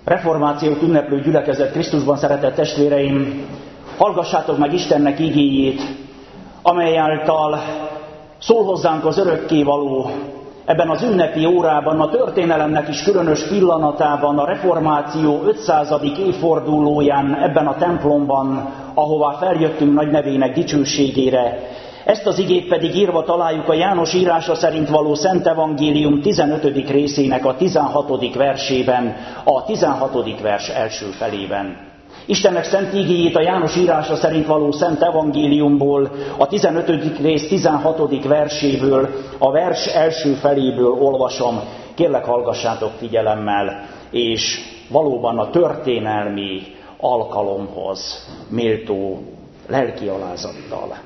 Reformációt ünneplő gyülekezet Krisztusban, szeretett testvéreim, hallgassátok meg Istennek igéjét, amely által szól hozzánk az örökkévaló ebben az ünnepi órában, a történelemnek is különös pillanatában, a reformáció 500. évfordulóján ebben a templomban, ahová feljöttünk nagy nevének dicsőségére. Ezt az igét pedig írva találjuk a János írása szerint való Szent Evangélium 15. részének a 16. versében, a 16. vers első felében. Istennek szent igéjét a János írása szerint való Szent Evangéliumból, a 15. rész 16. verséből, a vers első feléből olvasom. Kérlek, hallgassátok figyelemmel, és valóban a történelmi alkalomhoz méltó lelki alázattal.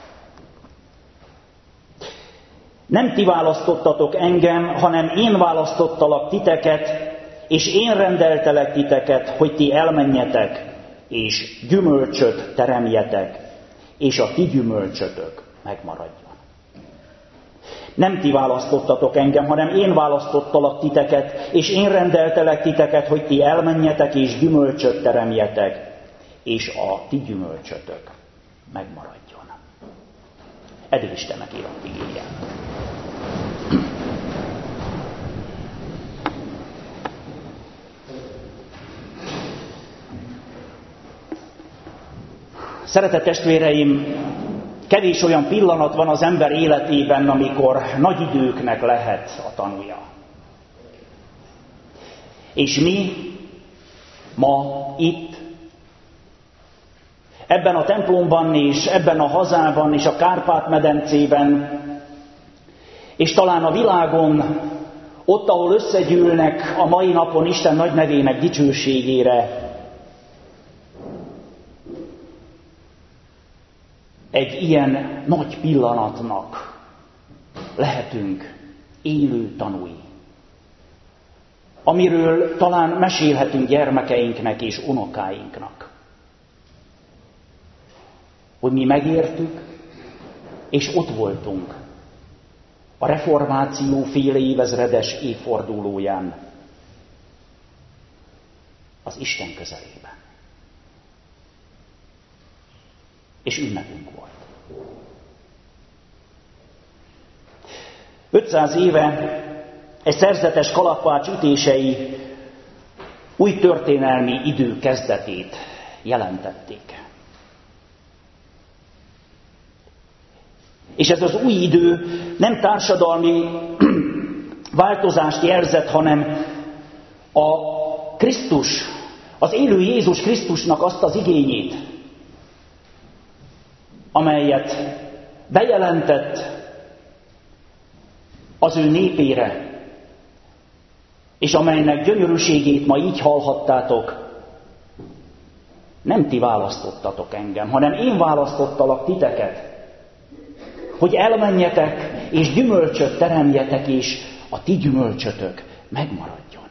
Nem ti választottatok engem, hanem én választottalak titeket, és én rendeltelek titeket, hogy ti elmenjetek, és gyümölcsöt teremjetek, és a ti gyümölcsötök megmaradjon. Nem ti választottatok engem, hanem én választottalak titeket, és én rendeltelek titeket, hogy ti elmenjetek, és gyümölcsöt teremjetek, és a ti gyümölcsötök megmaradjon. Eddig Istennek írott igéje. Szeretett testvéreim, kevés olyan pillanat van az ember életében, amikor nagy időknek lehet a tanúja. És mi ma itt, ebben a templomban és ebben a hazában és a Kárpát-medencében, és talán a világon, ott, ahol összegyűlnek a mai napon Isten nagy nevének dicsőségére, egy ilyen nagy pillanatnak lehetünk élő tanúi, amiről talán mesélhetünk gyermekeinknek és unokáinknak. Hogy mi megértük, és ott voltunk a reformáció fél évezredes évfordulóján, az Isten közelében. És ünnepünk volt. 500 éve egy szerzetes kalapács ütései új történelmi idő kezdetét jelentették. És ez az új idő nem társadalmi változást jelzett, hanem a Krisztus, az élő Jézus Krisztusnak azt az igényét, amelyet bejelentett az ő népére, és amelynek gyönyörűségét ma így hallhattátok. Nem ti választottatok engem, hanem én választottalak titeket, hogy elmenjetek, és gyümölcsöt teremjetek, és a ti gyümölcsötök megmaradjon.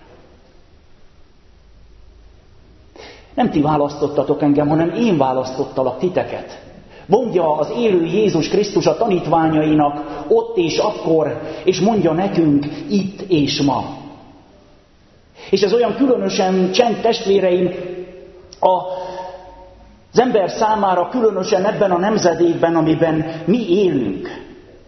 Nem ti választottatok engem, hanem én választottalak titeket. Mondja az élő Jézus Krisztus a tanítványainak ott és akkor, és mondja nekünk itt és ma. És ez olyan különösen csend, testvéreim, az ember számára, különösen ebben a nemzedékben, amiben mi élünk.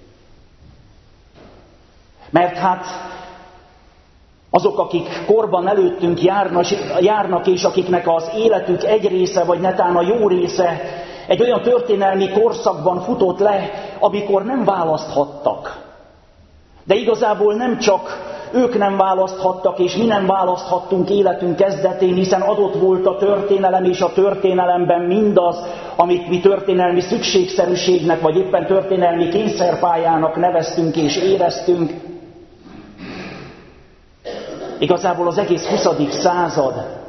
Mert hát azok, akik korban előttünk járnak, és akiknek az életük egy része, vagy netán a jó része, egy olyan történelmi korszakban futott le, amikor nem választhattak. De igazából nem csak ők nem választhattak, és mi nem választhattunk életünk kezdetén, hiszen adott volt a történelem, és a történelemben mindaz, amit mi történelmi szükségszerűségnek, vagy éppen történelmi kényszerpályának neveztünk és éreztünk. Igazából az egész 20. század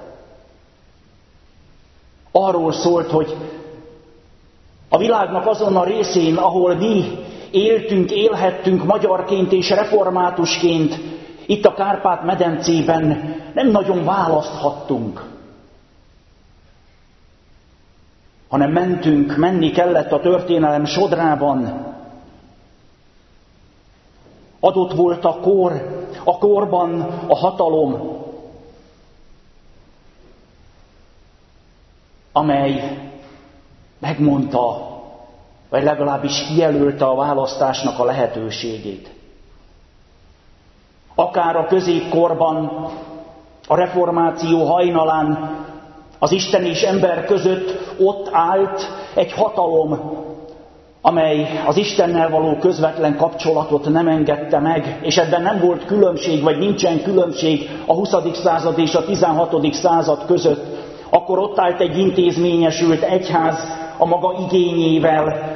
arról szólt, hogy a világnak azon a részén, ahol mi éltünk, élhettünk magyarként és reformátusként, itt a Kárpát-medencében nem nagyon választhattunk, hanem menni kellett a történelem sodrában. Adott volt a korban a hatalom, amely megmondta, vagy legalábbis kijelölte a választásnak a lehetőségét. Akár a középkorban, a reformáció hajnalán az Isten és ember között ott állt egy hatalom, amely az Istennel való közvetlen kapcsolatot nem engedte meg, és ebben nem volt különbség, vagy nincsen különbség a 20. század és a 16. század között. Akkor ott állt egy intézményesült egyház a maga igényével.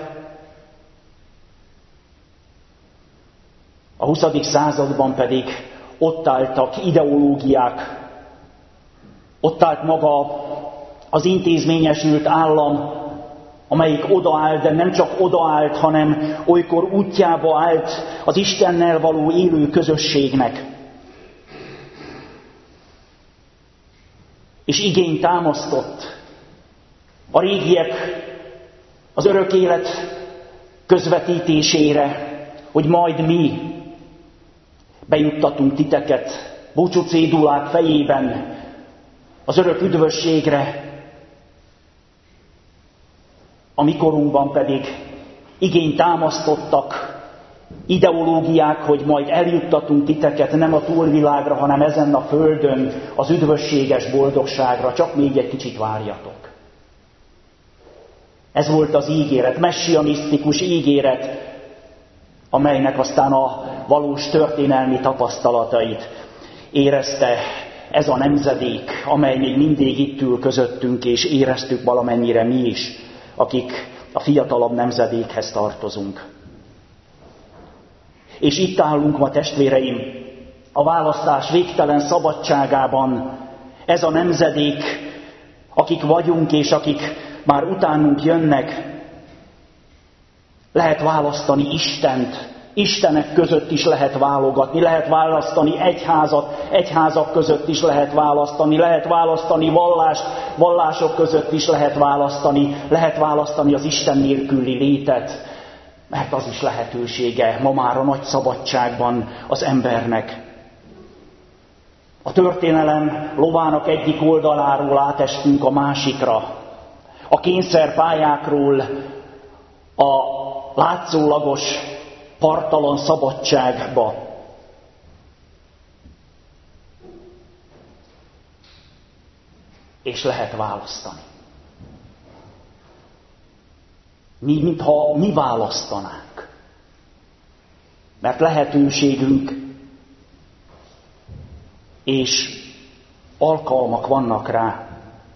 A 20. században pedig ott álltak ideológiák, ott állt maga az intézményesült állam, amelyik odaállt, de nem csak odaállt, hanem olykor útjába állt az Istennel való élő közösségnek. És igényt támasztott a régiek az örök élet közvetítésére, hogy majd mi bejuttatunk titeket búcsúcédulák fejében az örök üdvösségre, a mikorunkban pedig igényt támasztottak ideológiák, hogy majd eljuttatunk titeket nem a túlvilágra, hanem ezen a földön az üdvösséges boldogságra, csak még egy kicsit várjatok. Ez volt az ígéret, messianisztikus ígéret, amelynek aztán a valós történelmi tapasztalatait érezte ez a nemzedék, amely még mindig itt ül közöttünk, és éreztük valamennyire mi is, akik a fiatalabb nemzedékhez tartozunk. És itt állunk ma, testvéreim, a választás végtelen szabadságában, ez a nemzedék, akik vagyunk és akik már utánunk jönnek, lehet választani Istent, Istenek között is lehet válogatni, lehet választani egyházat, egyházak között is lehet választani vallást, vallások között is lehet választani az Isten nélküli létet, mert az is lehetősége ma már a nagy szabadságban az embernek. A történelem lovának egyik oldaláról átestünk a másikra, a kényszerpályákról a látszólagos, parttalan szabadságba. És lehet választani. Mintha mi választanánk. Mert lehetőségünk és alkalmak vannak rá.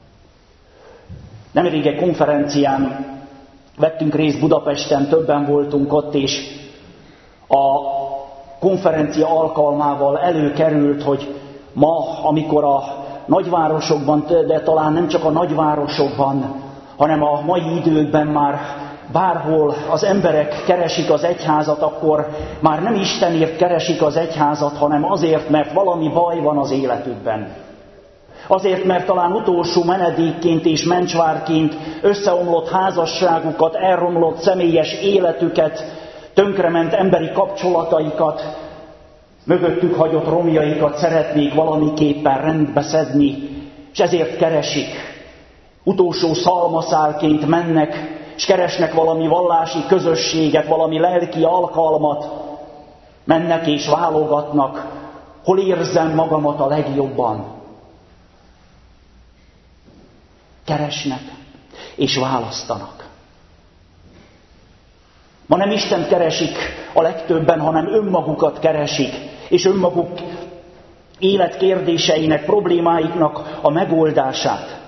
Nemrég egy konferencián vettünk részt Budapesten, többen voltunk ott, és a konferencia alkalmával előkerült, hogy ma, amikor a nagyvárosokban, de talán nem csak a nagyvárosokban, hanem a mai időkben már bárhol az emberek keresik az egyházat, akkor már nem Istenért keresik az egyházat, hanem azért, mert valami baj van az életükben. Azért, mert talán utolsó menedékként és mencsvárként összeomlott házasságukat, elromlott személyes életüket, tönkrement emberi kapcsolataikat, mögöttük hagyott romjaikat szeretnék valamiképpen rendbe szedni, és ezért keresik. Utolsó szalmaszálként mennek, és keresnek valami vallási közösséget, valami lelki alkalmat, mennek és válogatnak, hol érzem magamat a legjobban. Keresnek és választanak. Ma nem Istent keresik a legtöbben, hanem önmagukat keresik, és önmaguk életkérdéseinek, problémáiknak a megoldását.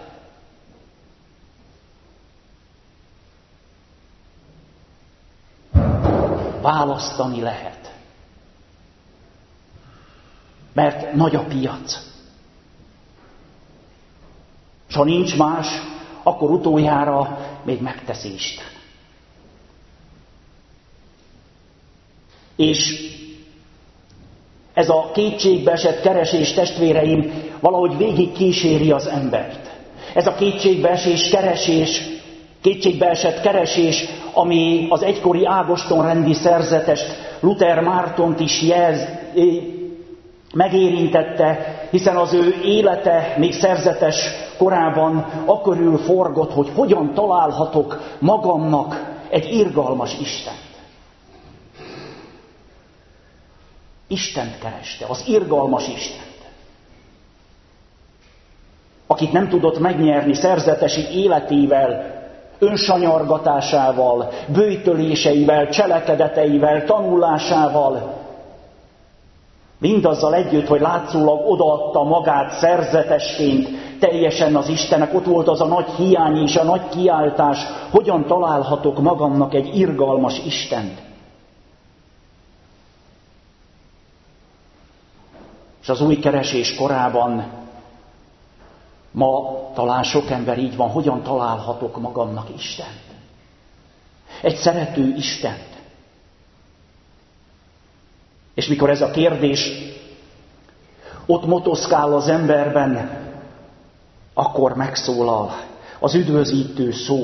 Választani lehet. Mert nagy a piac. És ha nincs más, akkor utoljára még megteszi Isten. És ez a kétségbeesett keresés, testvéreim, valahogy végig kíséri az embert. Ez a kétségbeesett keresés, ami az egykori Ágoston rendi szerzetest, Luther Mártont is megérintette, hiszen az ő élete még szerzetes korában akörül forgott, hogy hogyan találhatok magamnak egy irgalmas Istent. Istent kereste, az irgalmas Istent, akit nem tudott megnyerni szerzetesi életével, önsanyargatásával, böjtöléseivel, cselekedeteivel, tanulásával, mindazzal együtt, hogy látszólag odaadta magát szerzetesként teljesen az Istennek, ott volt az a nagy hiány és a nagy kiáltás, hogyan találhatok magamnak egy irgalmas Istent. És az új keresés korában ma talán sok ember így van, hogyan találhatok magamnak Istent. Egy szerető Istent. És mikor ez a kérdés ott motoszkál az emberben, akkor megszólal az üdvözítő szó.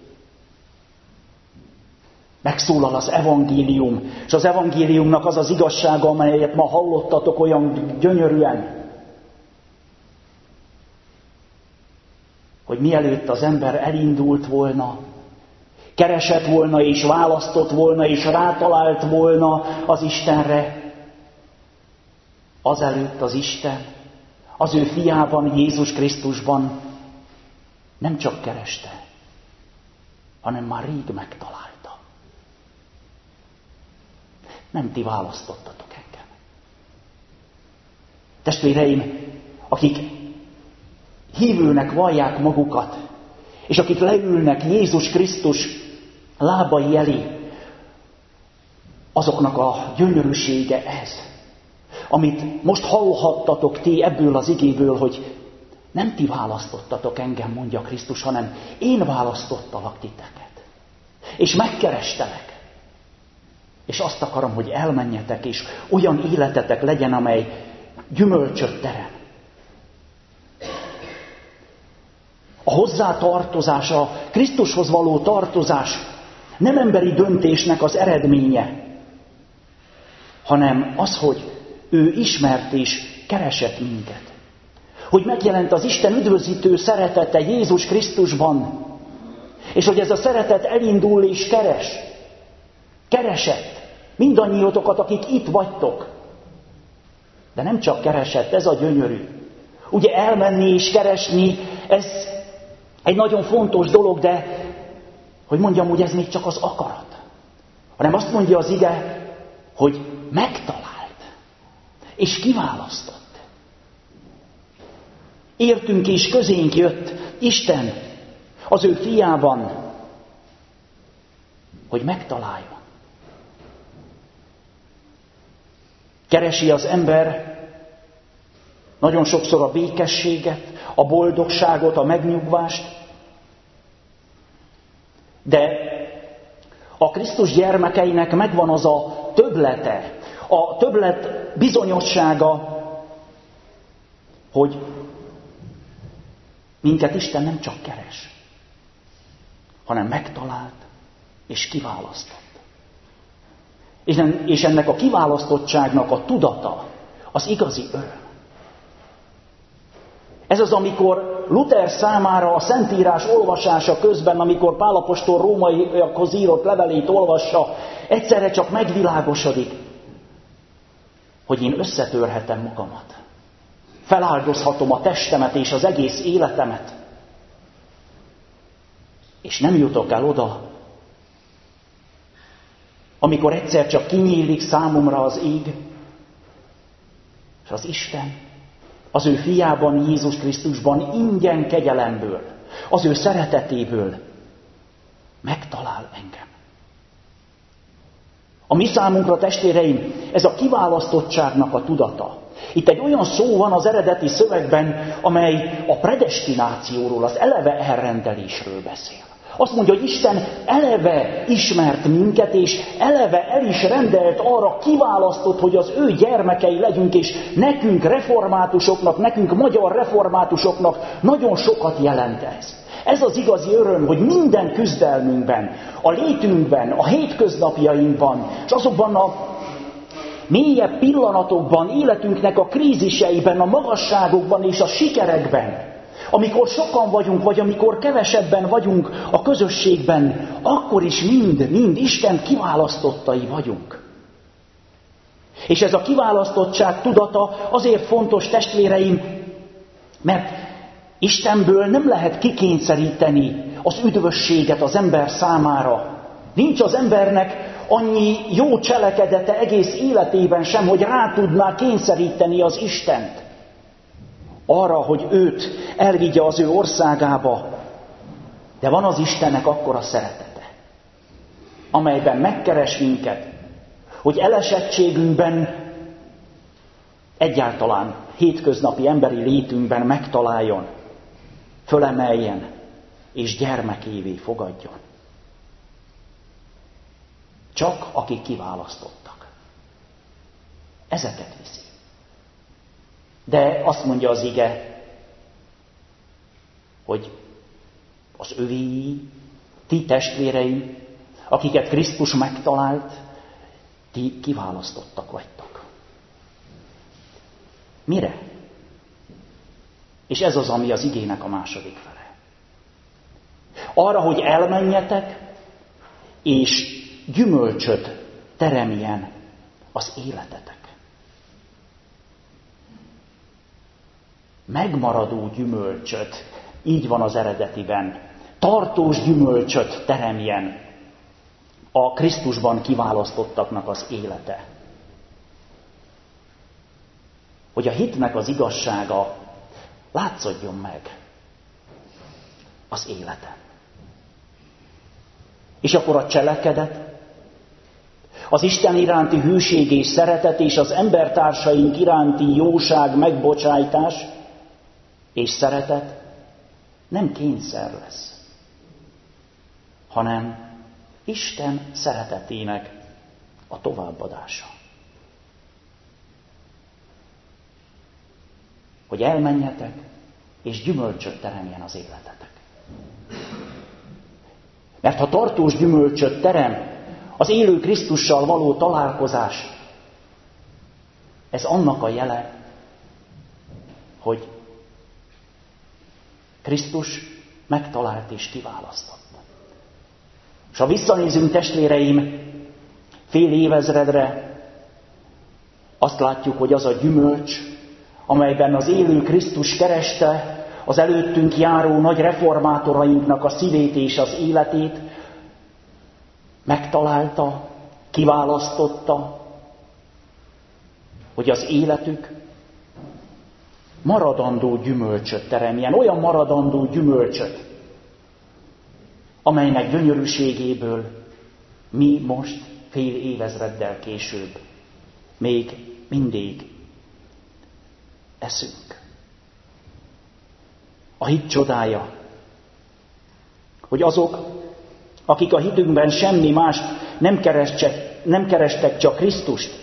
Megszólal az evangélium, és az evangéliumnak az az igazsága, amelyet ma hallottatok olyan gyönyörűen, hogy mielőtt az ember elindult volna, keresett volna és választott volna és rátalált volna az Istenre, azelőtt az Isten az ő fiában, Jézus Krisztusban nem csak kereste, hanem már rég megtalálta. Nem ti választottatok engem. Testvéreim, akik hívőnek vallják magukat, és akik leülnek Jézus Krisztus lábai elé, azoknak a gyönyörűsége ez, amit most hallhattatok ti ebből az igéből, hogy nem ti választottatok engem, mondja Krisztus, hanem én választottalak titeket. És megkerestelek. És azt akarom, hogy elmenjetek, és olyan életetek legyen, amely gyümölcsöt terem. A hozzátartozás, a Krisztushoz való tartozás nem emberi döntésnek az eredménye, hanem az, hogy ő ismert és keresett minket. Hogy megjelent az Isten üdvözítő szeretete Jézus Krisztusban, és hogy ez a szeretet elindul és keresett mindannyiótokat, akik itt vagytok. De nem csak keresett, ez a gyönyörű. Ugye elmenni és keresni, ez egy nagyon fontos dolog, de hogy mondjam, hogy ez még csak az akarat. Hanem azt mondja az ige, hogy megtalált és kiválasztott. Értünk és közénk jött Isten az ő fiában, hogy megtaláljon. Keresi az ember nagyon sokszor a békességet, a boldogságot, a megnyugvást, de a Krisztus gyermekeinek megvan az a többlete, a többlet bizonyossága, hogy minket Isten nem csak keres, hanem megtalált és kiválasztott. És ennek a kiválasztottságnak a tudata az igazi öröm. Ez az, amikor Luther számára a Szentírás olvasása közben, amikor Pál apostol rómaiakhoz írott levelét olvassa, egyszerre csak megvilágosodik, hogy én összetörhetem magamat. Feláldozhatom a testemet és az egész életemet. És nem jutok el oda, amikor egyszer csak kinyílik számomra az ég, és az Isten az ő fiában, Jézus Krisztusban ingyen kegyelemből, az ő szeretetéből megtalál engem. A mi számunkra, testvéreim, ez a kiválasztottságnak a tudata. Itt egy olyan szó van az eredeti szövegben, amely a predestinációról, az eleve elrendelésről beszél. Azt mondja, hogy Isten eleve ismert minket, és eleve el is rendelt, arra kiválasztott, hogy az ő gyermekei legyünk, és nekünk reformátusoknak, nekünk magyar reformátusoknak nagyon sokat jelent ez. Ez az igazi öröm, hogy minden küzdelmünkben, a létünkben, a hétköznapjainkban, és azokban a mélyebb pillanatokban, életünknek a kríziseiben, a magasságokban és a sikerekben, amikor sokan vagyunk, vagy amikor kevesebben vagyunk a közösségben, akkor is mind Isten kiválasztottai vagyunk. És ez a kiválasztottság tudata azért fontos, testvéreim, mert Istenből nem lehet kikényszeríteni az üdvösséget az ember számára. Nincs az embernek annyi jó cselekedete egész életében sem, hogy rá tudná kényszeríteni az Istent arra, hogy őt elvigye az ő országába. De van az Istennek akkora szeretete, amelyben megkeres minket, hogy elesettségünkben, egyáltalán hétköznapi emberi létünkben megtaláljon, fölemeljen és gyermekévé fogadjon. Csak akik kiválasztottak. Ezeket viszi. De azt mondja az ige, hogy az övéi, ti testvéreim, akiket Krisztus megtalált, ti kiválasztottak vagytok. Mire? És ez az, ami az igének a második fele. Arra, hogy elmenjetek, és gyümölcsöt teremjen az életetek. Megmaradó gyümölcsöt, így van az eredetiben, tartós gyümölcsöt teremjen a Krisztusban kiválasztottaknak az élete. Hogy a hitnek az igazsága látszódjon meg az életen. És akkor a cselekedet, az Isten iránti hűség és szeretet és az embertársaink iránti jóság, megbocsájtás és szeretet nem kényszer lesz, hanem Isten szeretetének a továbbadása. Hogy elmenjetek, és gyümölcsöt teremjen az életetek. Mert ha tartós gyümölcsöt terem az élő Krisztussal való találkozás, ez annak a jele, hogy Krisztus megtalált és kiválasztott. És ha visszanézünk, testvéreim, fél évezredre, azt látjuk, hogy az a gyümölcs, amelyben az élő Krisztus kereste az előttünk járó nagy reformátorainknak a szívét és az életét, megtalálta, kiválasztotta, hogy az életük maradandó gyümölcsöt teremjen, olyan maradandó gyümölcsöt, amelynek gyönyörűségéből mi most fél évezreddel később még mindig eszünk. A hit csodája, hogy azok, akik a hitünkben semmi mást nem kerestek, csak Krisztust,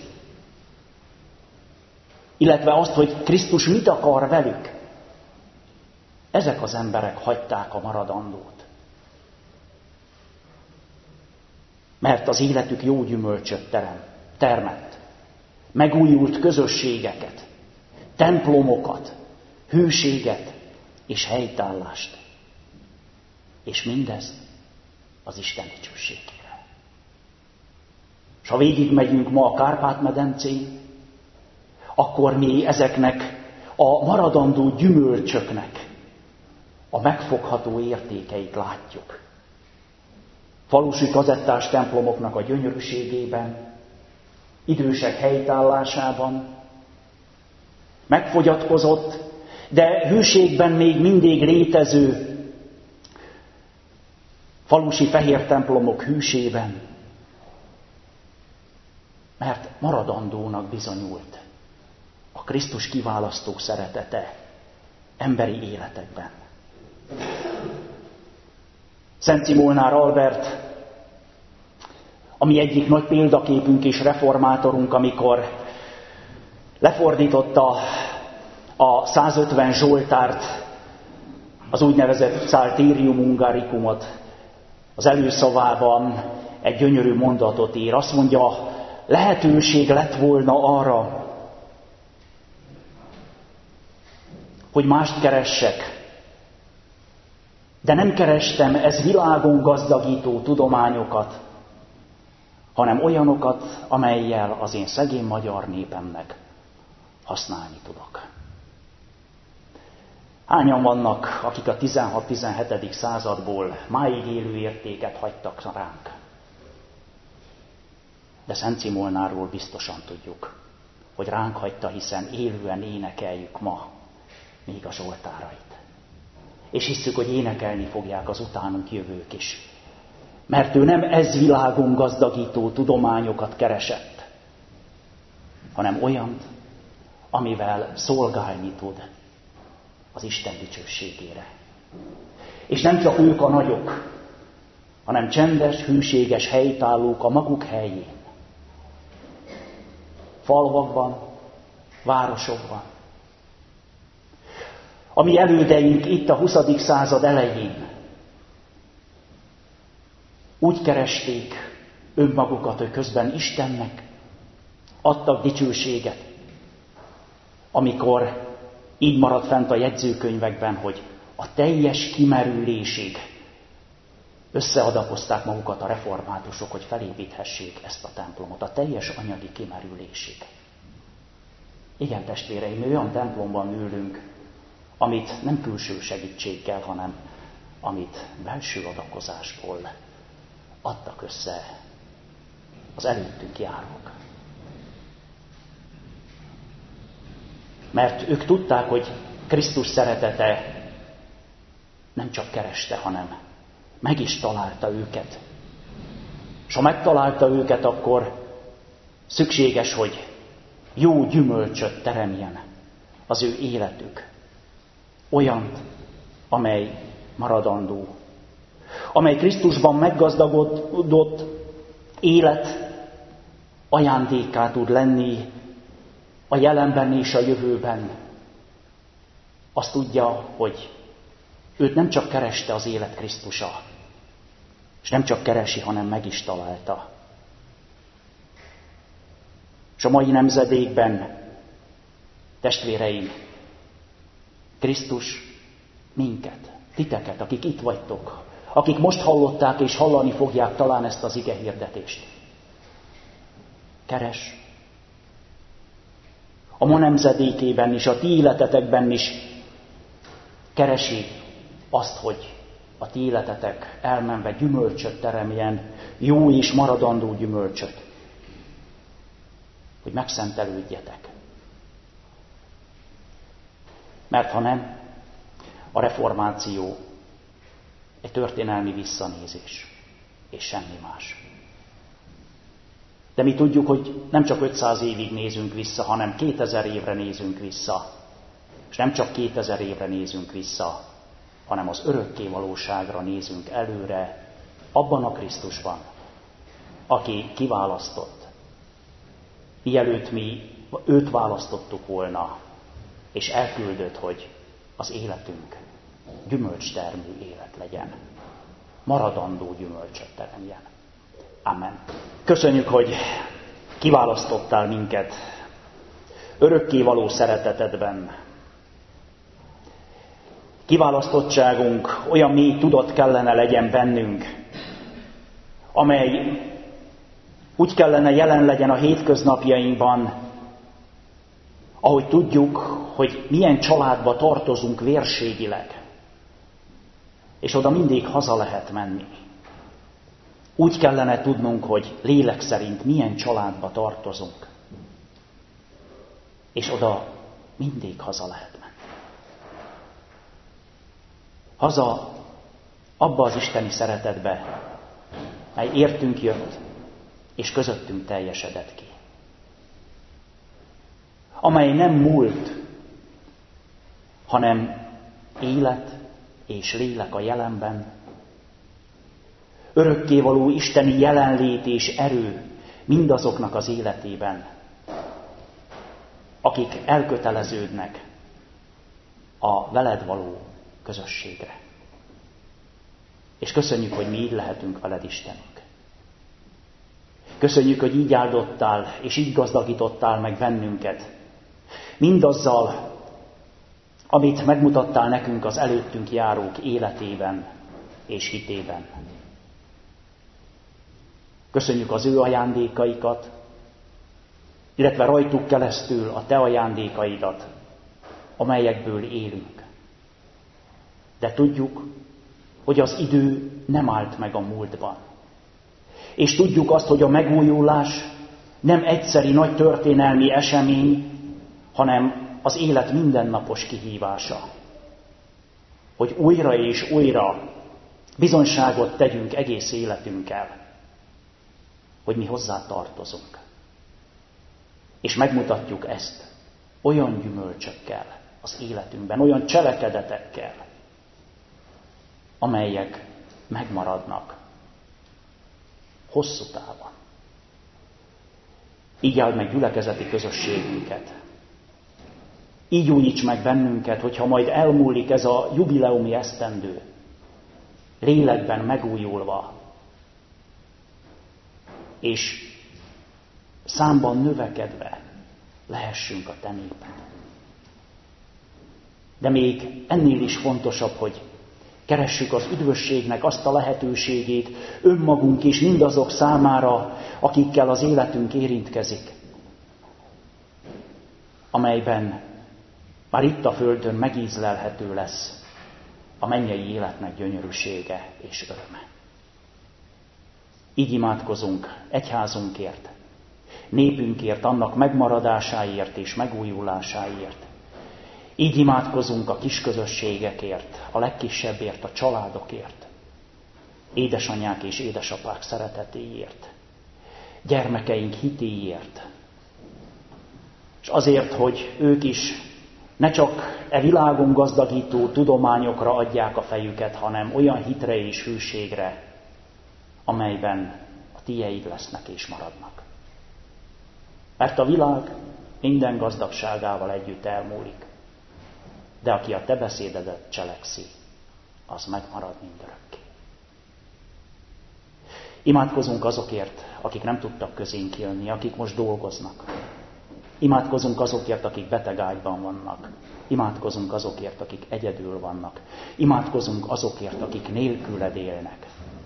illetve azt, hogy Krisztus mit akar velük, ezek az emberek hagyták a maradandót. Mert az életük jó gyümölcsöt termett. Megújult közösségeket, templomokat, hűséget és helytállást. És mindez az Isten dicsőségére. És ha végigmegyünk ma a Kárpát-medencén, akkor mi ezeknek a maradandó gyümölcsöknek a megfogható értékeit látjuk. Falusi kazettás templomoknak a gyönyörűségében, idősek helytállásában, megfogyatkozott, de hűségben még mindig létező falusi fehér templomok hűsében, mert maradandónak bizonyult a Krisztus kiválasztó szeretete emberi életekben. Szent Szimolnár Albert, ami egyik nagy példaképünk és reformátorunk, amikor lefordította a 150 Zsoltárt, az úgynevezett Psalterium Hungaricumot, az előszavában egy gyönyörű mondatot ír. Azt mondja lehetőség lett volna arra, hogy mást keressek, de nem kerestem ez világon gazdagító tudományokat, hanem olyanokat, amellyel az én szegény magyar népemnek használni tudok. Hányan vannak, akik a 16-17. Századból máig élő értéket hagytak ránk? De Szent Szimolnáról biztosan tudjuk, hogy ránk hagyta, hiszen élően énekeljük ma még a zsoltárait. És hisszük, hogy énekelni fogják az utánunk jövők is. Mert ő nem ez világon gazdagító tudományokat keresett, hanem olyant, amivel szolgálni tud az Isten dicsőségére. És nem csak ők a nagyok, hanem csendes, hűséges helytállók a maguk helyén. Falvakban, városokban. A mi elődeink itt a 20. század elején úgy keresték önmagukat, hogy közben Istennek adtak dicsőséget, amikor így maradt fent a jegyzőkönyvekben, hogy a teljes kimerülésig összeadakozták magukat a reformátusok, hogy felépíthessék ezt a templomot, a teljes anyagi kimerülésig. Igen, testvéreim, mi olyan templomban ülünk, amit nem külső segítséggel, hanem amit belső adakozásból adtak össze az előttünk járók. Mert ők tudták, hogy Krisztus szeretete nem csak kereste, hanem meg is találta őket. És ha megtalálta őket, akkor szükséges, hogy jó gyümölcsöt teremjen az ő életük. Olyant, amely maradandó, amely Krisztusban meggazdagodott élet ajándéká tud lenni a jelenben és a jövőben. Azt tudja, hogy őt nem csak kereste az élet Krisztusa, és nem csak keresi, hanem meg is találta. És a mai nemzedékben, testvéreim, Krisztus minket, titeket, akik itt vagytok, akik most hallották és hallani fogják talán ezt az igehirdetést. Keres. A ma nemzedékében is, a ti életetekben is keresi azt, hogy a ti életetek elmenve gyümölcsöt teremjen, jó és maradandó gyümölcsöt, hogy megszentelődjetek. Mert ha nem, a reformáció egy történelmi visszanézés, és semmi más. De mi tudjuk, hogy nem csak 500 évig nézünk vissza, hanem 2000 évre nézünk vissza. És nem csak 2000 évre nézünk vissza, hanem az örökké valóságra nézünk előre, abban a Krisztusban, aki kiválasztott, mielőtt mi őt választottuk volna, és elküldött, hogy az életünk gyümölcstermő élet legyen. Maradandó gyümölcsöt teremjen. Amen. Köszönjük, hogy kiválasztottál minket örökkévaló szeretetedben. Kiválasztottságunk olyan mély tudat kellene legyen bennünk, amely úgy kellene jelen legyen a hétköznapjainkban, ahogy tudjuk, hogy milyen családba tartozunk vérségileg, és oda mindig haza lehet menni. Úgy kellene tudnunk, hogy lélek szerint milyen családba tartozunk, és oda mindig haza lehet menni. Haza abba az isteni szeretetbe, mely értünk jött, és közöttünk teljesedett ki. Amely nem múlt, hanem élet és lélek a jelenben, örökkévaló isteni jelenlét és erő mindazoknak az életében, akik elköteleződnek a veled való közösségre. És köszönjük, hogy mi így lehetünk veled, Istenünk. Köszönjük, hogy így áldottál, és így gazdagítottál meg bennünket. Mindazzal, amit megmutattál nekünk az előttünk járók életében és hitében. Köszönjük az ő ajándékaikat, illetve rajtuk keresztül a te ajándékaidat, amelyekből élünk. De tudjuk, hogy az idő nem állt meg a múltban. És tudjuk azt, hogy a megújulás nem egyszeri nagy történelmi esemény, hanem az élet mindennapos kihívása. Hogy újra és újra bizonyságot tegyünk egész életünkkel, hogy mi hozzá tartozunk. És megmutatjuk ezt olyan gyümölcsökkel az életünkben, olyan cselekedetekkel, amelyek megmaradnak hosszú távon. Így áld meg gyülekezeti közösségünket. Így újíts meg bennünket, hogyha majd elmúlik ez a jubileumi esztendő, lélekben megújulva, és számban növekedve lehessünk a te néped. De még ennél is fontosabb, hogy keressük az üdvösségnek azt a lehetőségét önmagunk és mindazok számára, akikkel az életünk érintkezik, amelyben már itt a földön megízlelhető lesz a mennyei életnek gyönyörűsége és öröme. Így imádkozunk egyházunkért, népünkért, annak megmaradásáért és megújulásáért. Így imádkozunk a kisközösségekért, a legkisebbért, a családokért, édesanyák és édesapák szeretetéért, gyermekeink hitéért, és azért, hogy ők is ne csak e világon gazdagító tudományokra adják a fejüket, hanem olyan hitre és hűségre, amelyben a tieid lesznek és maradnak. Mert a világ minden gazdagságával együtt elmúlik, de aki a te beszédedet cselekszi, az megmarad mindörökké. Imádkozunk azokért, akik nem tudtak közénk jönni, akik most dolgoznak. Imádkozunk azokért, akik beteg ágyban vannak. Imádkozunk azokért, akik egyedül vannak. Imádkozunk azokért, akik nélküled élnek.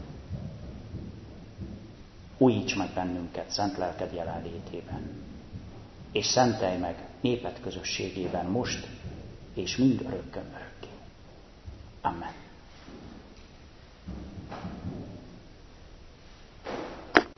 Újíts meg bennünket szent lelked jelenlétében, és szentelj meg néped közösségében most, és mind örökkön örökké. Amen.